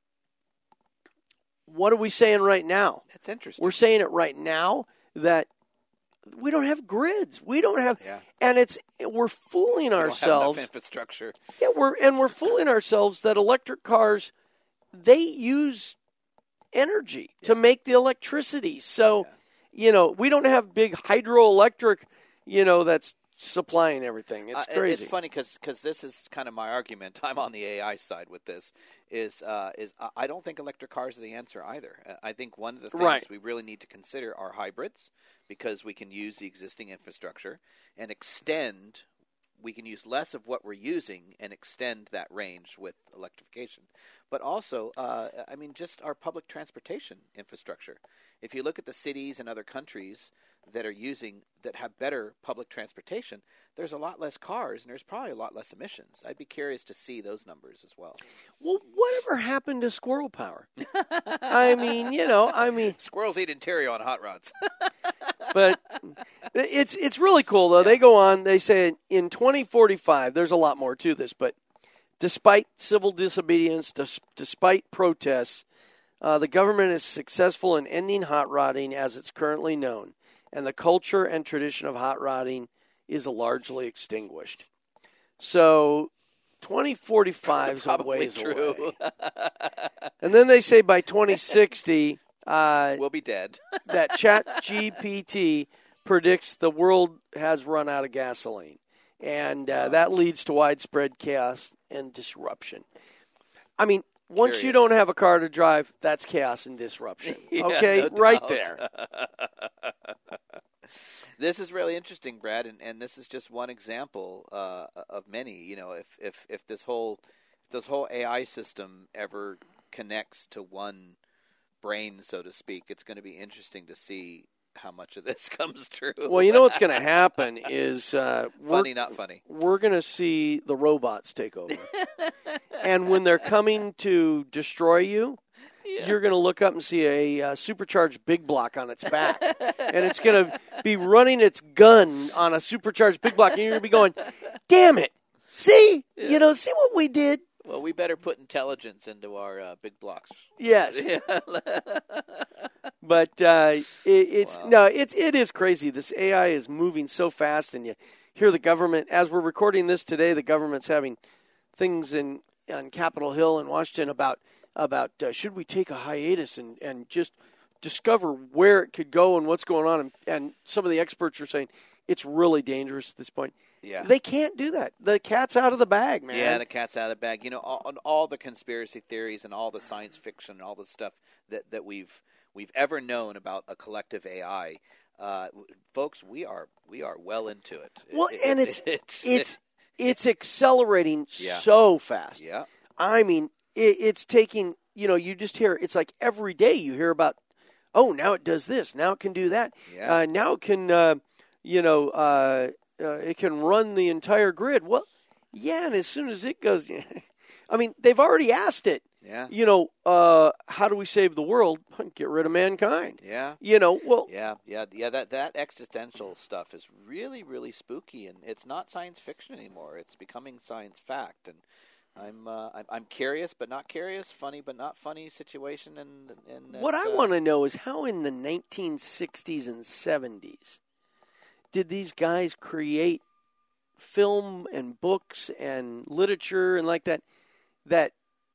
what are we saying right now? That's interesting. We're saying it right now that we don't have grids. We don't have, Yeah. and it's we're fooling We don't have ourselves. enough infrastructure. Yeah, we're and we're fooling ourselves that electric cars they use energy to make the electricity. So, Yeah. you know, we don't have big hydroelectric, you know, that's supplying everything. It's Uh, crazy. It's funny because this is kind of my argument. I'm on the A I side with this. Is uh, is I- I don't think electric cars are the answer either. Uh, I think one of the things Right. we really need to consider are hybrids because we can use the existing infrastructure and extend. We can use less of what we're using and extend that range with electrification. But also, uh, I mean, just our public transportation infrastructure. If you look at the cities and other countries that are using, that have better public transportation, there's a lot less cars and there's probably a lot less emissions. I'd be curious to see those numbers as well. Well, whatever happened to squirrel power? I mean, you know, I mean, Squirrels eat interior on hot rods. but it's it's really cool though. They go on. They say in twenty forty-five, there's a lot more to this, but despite civil disobedience, dis- despite protests, uh, the government is successful in ending hot rodding as it's currently known, and the culture and tradition of hot rodding is largely extinguished. So, twenty forty-five is a Probably ways true. away. And then they say by twenty sixty. Uh, We'll be dead. that ChatGPT predicts the world has run out of gasoline. And uh, that leads to widespread chaos and disruption. I mean, once you Curious. don't have a car to drive, that's chaos and disruption. Yeah, Okay? no Right doubt. there. This is really interesting, Brad, and, and this is just one example uh, of many. You know, if, if, if this whole if this whole A I system ever connects to one brain, so to speak, it's going to be interesting to see how much of this comes true. Well, you know what's going to happen is uh, funny, we're, not funny. we're going to see the robots take over. And when they're coming to destroy you, you're going to look up and see a uh, supercharged big block on its back. And it's going to be running its gun on a supercharged big block. And you're going to be going, damn it. See? Yeah. You know, see what we did? Well, we better put intelligence into our uh, big blocks. Yes. Yeah. But uh, it, it's Wow. no, it's it is crazy. This A I is moving so fast, and you hear the government. As we're recording this today, the government's having things in on Capitol Hill in Washington about about uh, should we take a hiatus and, and just discover where it could go and what's going on. And, and some of the experts are saying it's really dangerous at this point. Yeah. They can't do that. The cat's out of the bag, man. Yeah, the cat's out of the bag. You know, all, all the conspiracy theories and all the science fiction and all the stuff that, that we've we've ever known about a collective A I, uh, folks, we are we are well into it. Well, it, and it, it's it, it's it's accelerating Yeah. so fast. Yeah. I mean, it, it's taking. You know, you just hear. It's like every day you hear about. Oh, now it does this. Now it can do that. Yeah. Uh, now it can. Uh, you know. Uh, Uh, it can run the entire grid. Well, yeah, and as soon as it goes, I mean, they've already asked it. Yeah. You know, uh, how do we save the world? Get rid of mankind. Yeah. You know, well, Yeah, yeah, yeah. That that existential stuff is really, really spooky, and it's not science fiction anymore. It's becoming science fact, and I'm uh, I'm, I'm curious, but not curious. Funny, but not funny situation. And and what I uh, want to know is how in the nineteen sixties and seventies did these guys create film and books and literature and like that that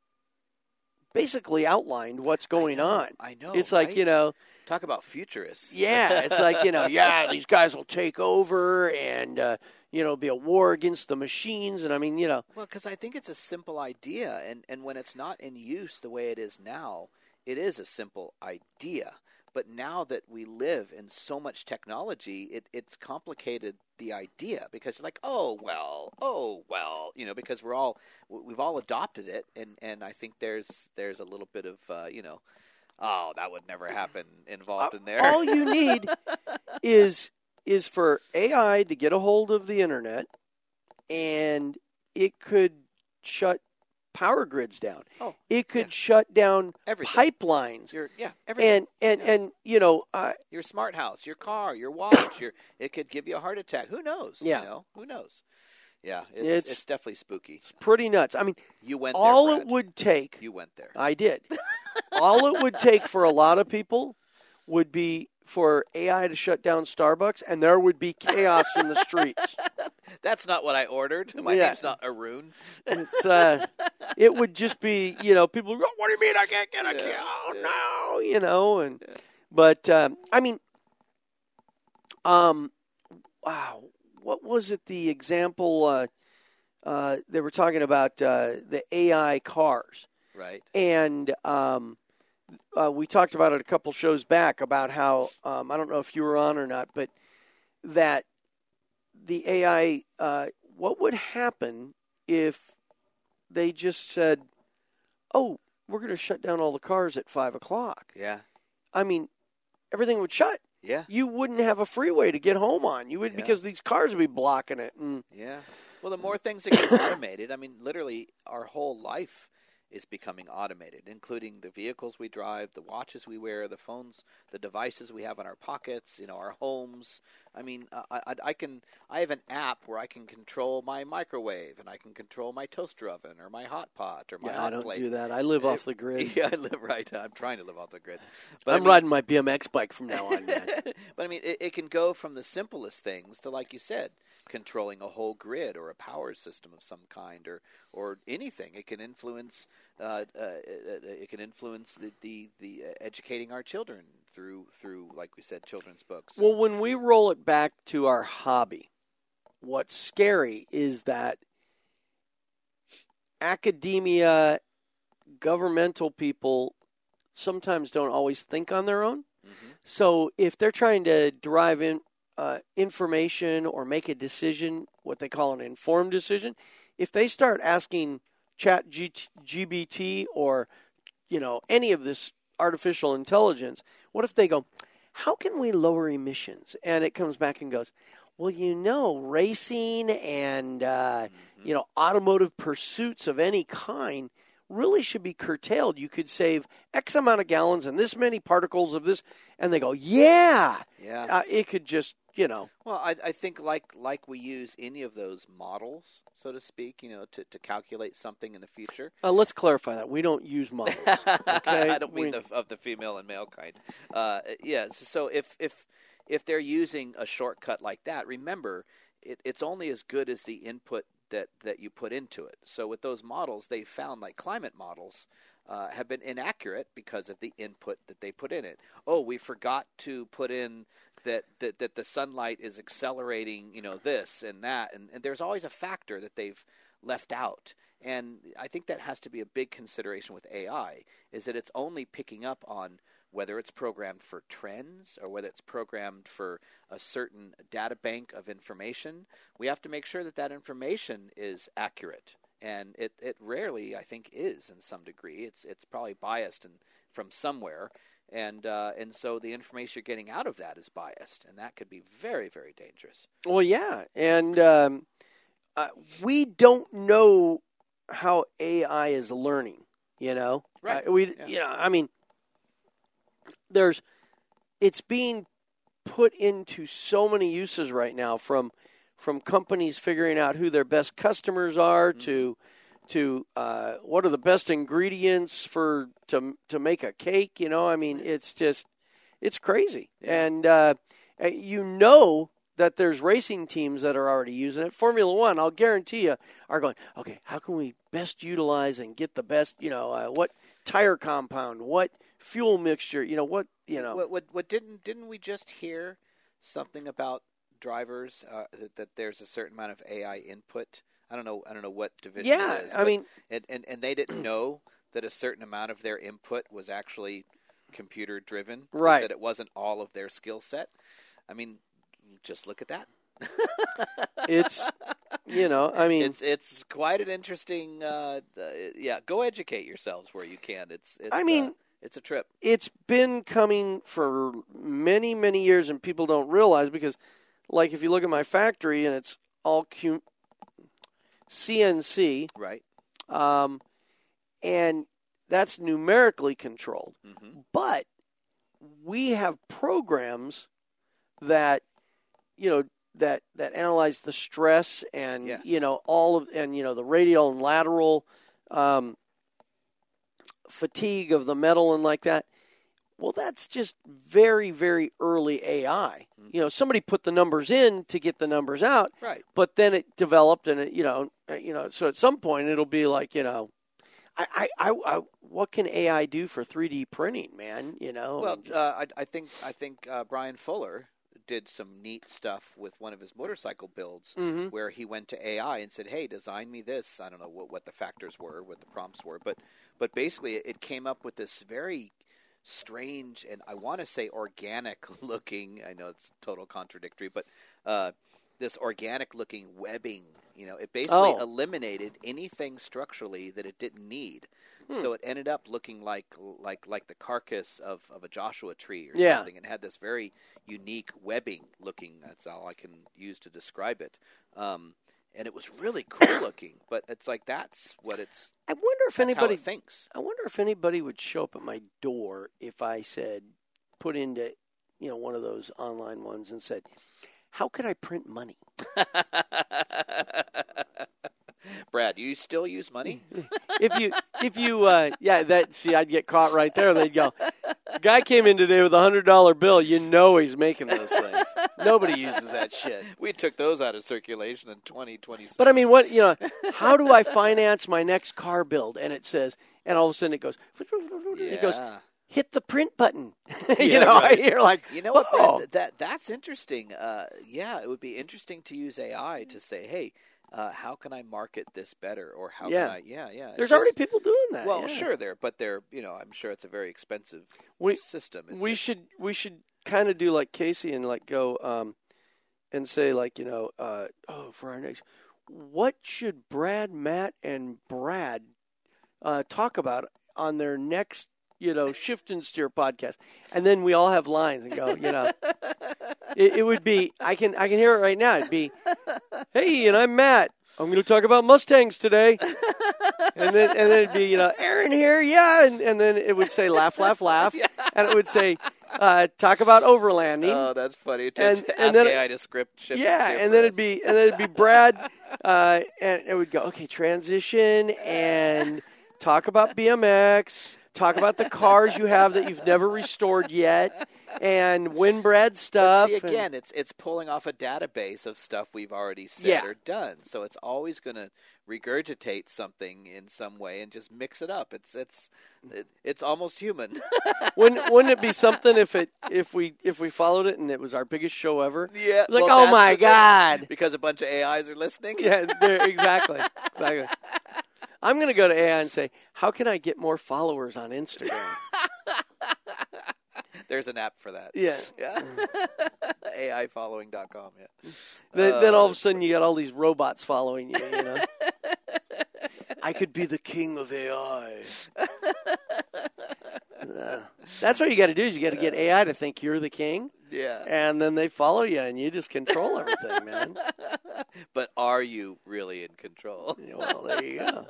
basically outlined what's going I know, on? I know. It's like, right? you know, talk about futurists. yeah, it's like, you know, yeah, these guys will take over and, uh, you know, be a war against the machines. And I mean, you know. Well, because I think it's a simple idea, and, and when it's not in use the way it is now, it is a simple idea. But now that we live in so much technology, it, it's complicated the idea because you're like, oh, well, oh, well, you know, because we're all, we've all adopted it. And, and I think there's, there's a little bit of, uh, you know, oh, that would never happen involved in there. All you need is, is for A I to get a hold of the internet and it could shut power grids down. Oh, it could yeah. shut down Everything. pipelines. Your, yeah, everything. And and Yeah. and you know, uh, Your smart house, your car, your watch, your it could give you a heart attack. Who knows? Yeah. You know, who knows? Yeah, it's It's- it's, definitely spooky. it's pretty nuts. I mean, You went all there, it Brad. would take. You went there. I did. All it would take for a lot of people would be for A I to shut down Starbucks, and there would be chaos in the streets. That's not what I ordered. My Yeah. name's not Arun. It's uh, it would just be, you know, people go, "What do you mean I can't get a Yeah, key? Oh yeah. no," you know, and but um, I mean, um, wow, what was it? The example uh, uh, they were talking about uh, the A I cars. Right. And um, uh, we talked about it a couple shows back about how, um, I don't know if you were on or not, but that the A I, uh, what would happen if they just said, oh, we're going to shut down all the cars at five o'clock? Yeah. I mean, everything would shut. Yeah. You wouldn't have a freeway to get home on. You would Yeah. because these cars would be blocking it. And Yeah. Well, the more things that get automated, I mean, literally, our whole life is becoming automated, including the vehicles we drive, the watches we wear, the phones, the devices we have in our pockets, you know, our homes. I mean, I, I, I can. I have an app where I can control my microwave, and I can control my toaster oven, or my hot pot, or my yeah, hot I don't plate. do that. I live off the grid. Yeah, I live right. I'm trying to live off the grid. But I I'm mean- riding my B M X bike from now on, man. But I mean, it, it can go from the simplest things to, like you said, controlling a whole grid or a power system of some kind, or or anything. It can influence. Uh, uh, it, it can influence the the, the uh, educating our children through through, like we said, children's books. Well, when we roll it back to our hobby, what's scary is that academia, governmental people sometimes don't always think on their own. Mm-hmm. So if they're trying to derive in, uh, information or make a decision, what they call an informed decision, if they start asking Chat G B T or, you know, any of this artificial intelligence, what if they go, how can we lower emissions? And it comes back and goes, well, you know, racing and, uh, Mm-hmm. you know, automotive pursuits of any kind really should be curtailed. You could save X amount of gallons and this many particles of this. And they go, yeah, Yeah. uh, it could just, you know. Well, I, I think like like we use any of those models, so to speak, you know, to, to calculate something in the future. Uh, let's clarify that. We don't use models. Okay? I don't mean We- the, of the female and male kind. Uh, yeah. So if if if they're using a shortcut like that, remember it, it's only as good as the input that, that you put into it. So with those models, they found like climate models uh, have been inaccurate because of the input that they put in it. Oh, we forgot to put in that, that, that the sunlight is accelerating, you know, this and that. And, and there's always a factor that they've left out. And I think that has to be a big consideration with A I, is that it's only picking up on whether it's programmed for trends or whether it's programmed for a certain data bank of information. We have to make sure that that information is accurate. And it, it rarely, I think, is in some degree. It's it's probably biased and from somewhere. And uh, and so the information you're getting out of that is biased. And that could be very, very dangerous. Well, yeah. And um, uh, we don't know how A I is learning, you know? Right. Uh, we, yeah. you know, I mean, there's, it's being put into so many uses right now, from from companies figuring out who their best customers are mm-hmm. to to uh, what are the best ingredients for to to make a cake. You know, I mean, it's just it's crazy, yeah. and uh, you know that there's racing teams that are already using it. Formula One, I'll guarantee you, are going, okay, how can we best utilize and get the best? You know, uh, what tire compound, what fuel mixture, you know, what, you know. What, what, what didn't, didn't we just hear something about drivers, uh, that, that there's a certain amount of A I input? I don't know, I don't know what division yeah, it is. I mean. And, and, and they didn't know that a certain amount of their input was actually computer driven. Right. That it wasn't all of their skill set. I mean, just look at that. It's, you know, I mean, it's it's quite an interesting. Uh, uh, yeah, go educate yourselves where you can. It's, it's I mean, uh, it's a trip. It's been coming for many, many years, and people don't realize, because, like, if you look at my factory and it's all Q- C N C, right, um, and that's numerically controlled, mm-hmm. but we have programs that, you know, that, that analyze the stress and, yes. you know, all of, and, you know, the radial and lateral um, fatigue of the metal and like that. Well, that's just very, very early A I. Mm-hmm. You know, somebody put the numbers in to get the numbers out, right? But then it developed, and it, you know, you know, so at some point it'll be like, you know, I, I, I, I what can A I do for three D printing, man? You know, well, I mean, just... uh, I, I think I think uh, Brian Fuller did some neat stuff with one of his motorcycle builds, mm-hmm. where he went to A I and said, "Hey, design me this." I don't know what, what the factors were, what the prompts were, but but basically it came up with this very strange and I want to say organic looking. I know it's total contradictory, but uh, this organic looking webbing. You know, it basically oh. eliminated anything structurally that it didn't need. Hmm. So it ended up looking like like like the carcass of, of a Joshua tree or yeah. something, and had this very unique webbing looking. That's all I can use to describe it. Um, and it was really cool looking. But it's like that's what it's. I wonder if anybody thinks. I wonder if anybody would show up at my door if I said, put into, you know, one of those online ones and said, "How could I print money?" Brad, do you still use money? if you, if you, uh, yeah, that, see, I'd get caught right there. They'd go, guy came in today with a hundred dollar bill. You know he's making those things. Nobody uses that shit. We took those out of circulation in twenty twenty. But I mean, what, you know, how do I finance my next car build? And it says, and all of a sudden it goes, yeah. it goes, hit the print button. you yeah, know, right. you're like, you know what, oh. Brad, that that's interesting. Uh, yeah, it would be interesting to use A I to say, hey, uh, how can I market this better, or how yeah. can I? Yeah, yeah. There's just, already people doing that. Well, yeah. sure, there, but they're, you know, I'm sure it's a very expensive we, system. It's, we it's, should we should kind of do like Casey and like go um, and say like, you know, uh, oh, for our next, what should Brad, Matt, and Brad uh, talk about on their next, you know, Shift and Steer podcast? And then we all have lines and go, you know, it, it would be, I can I can hear it right now. It'd be, hey, and I'm Matt. I'm going to talk about Mustangs today. And then and then it'd be, you know, Aaron here, yeah. And, and then it would say laugh, laugh, laugh. Yeah. And it would say, uh, talk about overlanding. Oh, that's funny. To, and, to and ask then, A I to script Shift yeah, and Steer. and then it'd be and then it'd be Brad, uh, and it would go, okay, transition and talk about B M X. talk about the cars you have that you've never restored yet, and win Brad stuff. But see, again, and, it's it's pulling off a database of stuff we've already said Yeah. or done. So it's always going to regurgitate something in some way and just mix it up. It's it's it, it's almost human. wouldn't wouldn't it be something if it if we if we followed it and it was our biggest show ever? Yeah, Like, well, oh that's my the thing, God. because a bunch of A Is are listening. Yeah, they're- exactly. Exactly. I'm going to go to A I and say, how can I get more followers on Instagram? There's an app for that. Yeah. Yeah. A I following dot com, yeah. Then, Uh, then all of a sudden you got all these robots following you, you know. I could be the king of A I. Uh, that's what you got to do is you got to get A I to think you're the king, Yeah. and then they follow you, and you just control everything, man. But are you really in control? Yeah, well, there you go.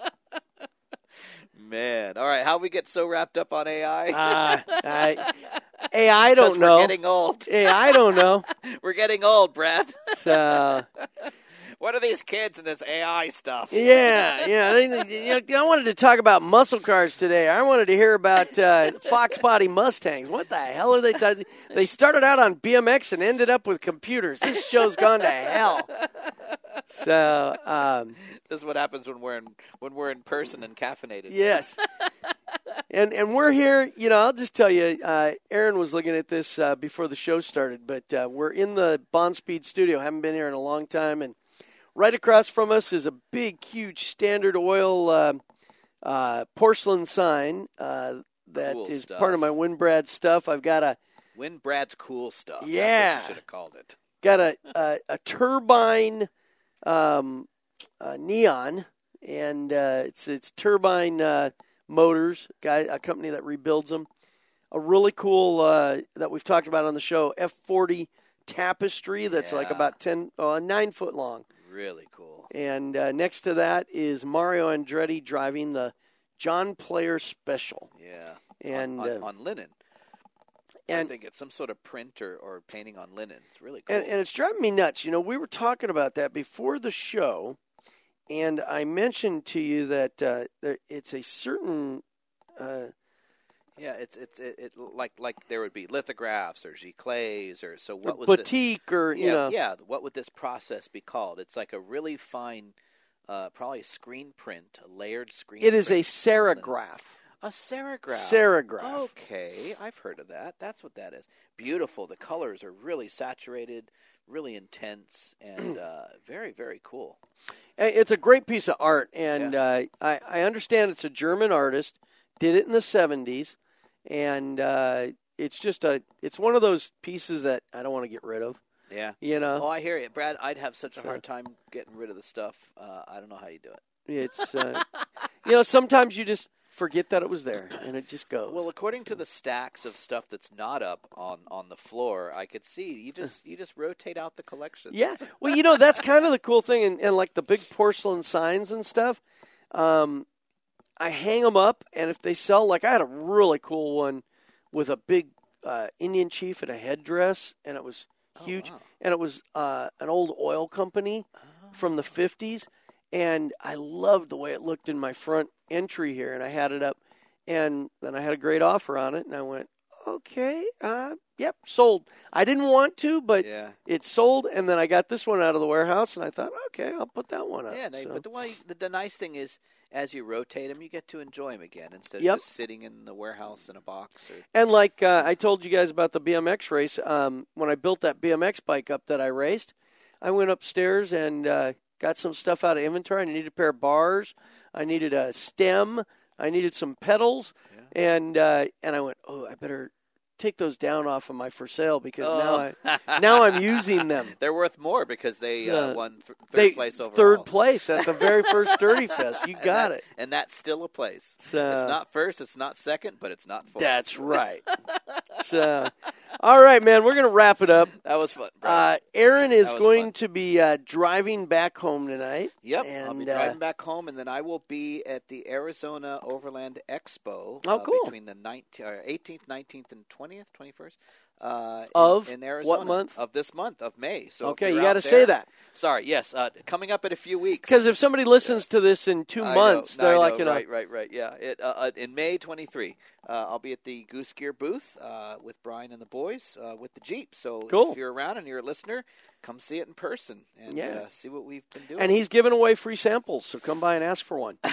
Man. All right, how we get so wrapped up on A I? Uh, I, A I don't 'Cause know. We're getting old. A I don't know. We're getting old, Brad. So, What are these kids and this A I stuff? yeah, yeah. They, they- you know, I wanted to talk about muscle cars today. I wanted to hear about uh, Fox Body Mustangs. What the hell are they? T- they started out on B M X and ended up with computers. This show's gone to hell. So, um, This is what happens when we're in when we're in person and caffeinated. yes. And and we're here, you know, I'll just tell you, uh, Aaron was looking at this uh, before the show started, but uh, we're in the Bond Speed studio. Haven't been here in a long time, and right across from us is a big, huge Standard Oil uh, uh, porcelain sign uh, that Cool is stuff. part of my Winbrad stuff. I've got a Win Brad's cool stuff. Yeah. That's what you should have called it. got a a, a turbine um, uh, neon, and uh, it's it's turbine uh, motors. Guy, a company that rebuilds them. A really cool uh, that we've talked about on the show. F forty Tapestry. That's like Yeah. about ten, uh, nine foot long. Really cool. And uh, next to that is Mario Andretti driving the John Player Special. Yeah. And on, on, uh, on linen. and I think it's some sort of print or, or painting on linen. It's really cool. and, and it's driving me nuts. You know, we were talking about that before the show, and I mentioned to you that uh, there, it's a certain. Uh, yeah, it's it's it, it like like there would be lithographs or giclées or so. What was this? boutique or you Yeah, know yeah. What would this process be called? It's like a really fine, uh, probably a screen print, a layered screen. it is a print. serigraph. A serigraph. Serigraph. Okay, I've heard of that. That's what that is. Beautiful. The colors are really saturated, really intense, and uh, very, very cool. It's a great piece of art, and Yeah. uh, I, I understand it's a German artist. Did it in the seventies, and uh, it's just a it's one of those pieces that I don't want to get rid of. Yeah. You know, Oh, I hear you, Brad. I'd have such a So- hard time getting rid of the stuff. Uh, I don't know how you do it. it's uh, you know sometimes you just forget that it was there, and it just goes. Well, according to the stacks of stuff that's not up on, on the floor, I could see you just you just rotate out the collection. Yeah. Well, you know, that's kind of the cool thing. And, and like the big porcelain signs and stuff, um, I hang them up. And if they sell, like I had a really cool one with a big uh, Indian chief in a headdress, and it was huge. wow. And it was uh, an old oil company from the fifties. And I loved the way it looked in my front entry here. And I had it up. And then I had a great offer on it. And I went, okay, uh, yep, sold. I didn't want to, but Yeah. it sold. And then I got this one out of the warehouse. And I thought, okay, I'll put that one up. Yeah, no, So- but the, way, the the nice thing is, as you rotate them, you get to enjoy them again instead Yep. of just sitting in the warehouse in a box. Or And like uh, I told you guys about the B M X race, um, when I built that B M X bike up that I raced, I went upstairs and uh, got some stuff out of inventory. I needed a pair of bars. I needed a stem. I needed some pedals. And uh, and I went, oh, I better take those down off of my for sale because Oh. now I now I'm using them. They're worth more because they uh, Uh, won th- third They place overall. third place at the very first Dirty Fest. You And got that- it. and that's still a place. So- it's not first, it's not second, but it's not fourth. That's right. So, all right, man, we're gonna wrap it up. That was fun, bro. Uh, Aaron is That was going fun. to be uh, driving back home tonight. Yep, and, I'll be uh, driving back home, and then I will be at the Arizona Overland Expo Oh, uh, cool. between the nineteenth, or eighteenth, nineteenth, and twentieth, twenty-first. Uh, of in, in Arizona. what month? Of this month, of May. So okay, you got to say that. Sorry, yes. Uh, coming up in a few weeks. Because if somebody listens to this in two I months, know, no, they're I like, know, you know. Right, right, right. Yeah. It, uh, uh, in May twenty-third, uh, I'll be at the Goose Gear booth uh, with Brian and the boys uh, with the Jeep. So cool. if you're around and you're a listener, come see it in person and yeah. uh, see what we've been doing. And he's giving away free samples, so come by and ask for one.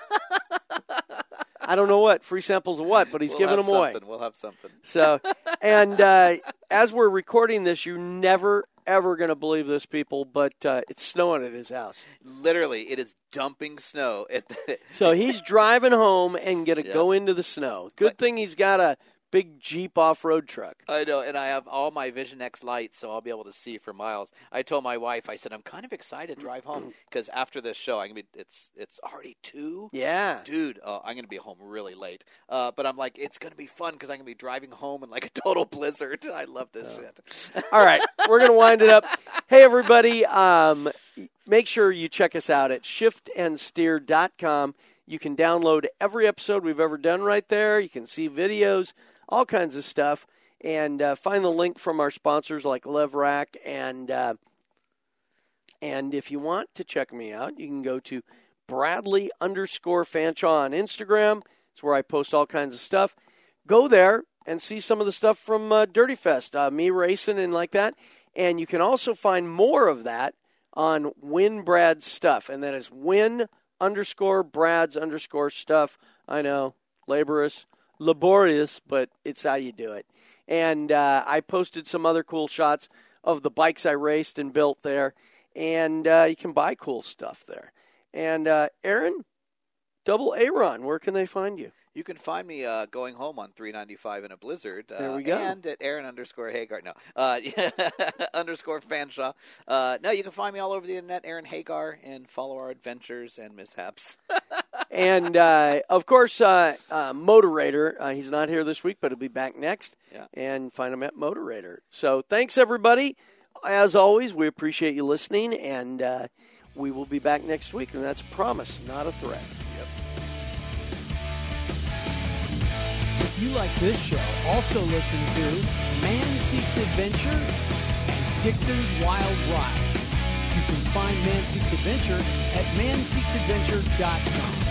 I don't know what, free samples of what, but he's we'll giving have them away. Something. We'll have something. So, and uh, as we're recording this, you're never, ever going to believe this, people, but uh, it's snowing at his house. Literally, it is dumping snow. At the so he's driving home and going to yeah. go into the snow. Good but, thing he's got a big Jeep off-road truck. I know, and I have all my Vision X lights, so I'll be able to see for miles. I told my wife, I said, I'm kind of excited to drive home because after this show, I'm gonna be. It's it's already two. Yeah, dude, uh, I'm gonna be home really late. Uh, but I'm like, it's gonna be fun because I'm gonna be driving home in like a total blizzard. I love this oh. shit. All right, we're gonna wind it up. Hey, everybody, um, make sure you check us out at shift and steer dot com. You can download every episode we've ever done right there. You can see videos, all kinds of stuff, and uh, find the link from our sponsors like Levrack. And uh, and if you want to check me out, you can go to Bradley underscore Fanshaw on Instagram. It's where I post all kinds of stuff. Go there and see some of the stuff from uh, Dirty Fest, uh, me racing and like that. And you can also find more of that on Win Brad's Stuff, and that is Win underscore Brad's underscore stuff. I know, laborious. laborious, but it's how you do it. And uh, I posted some other cool shots of the bikes I raced and built there, and uh, you can buy cool stuff there. And uh, Aaron, Double Aaron, where can they find you? You can find me uh, going home on three ninety-five in a blizzard. Uh, there we go. And at Aaron underscore Hagar. No. Uh, underscore Fanshaw. Uh, no, you can find me all over the internet, Aaron Hagar, and follow our adventures and mishaps. And, uh, of course, uh, uh, Motorator. Uh, he's not here this week, but he'll be back next. Yeah. And find him at Motorator. So thanks, everybody. As always, we appreciate you listening, and uh, we will be back next week. And that's a promise, not a threat. Yep. If you like this show, also listen to Man Seeks Adventure and Dixon's Wild Ride. You can find Man Seeks Adventure at man seeks adventure dot com.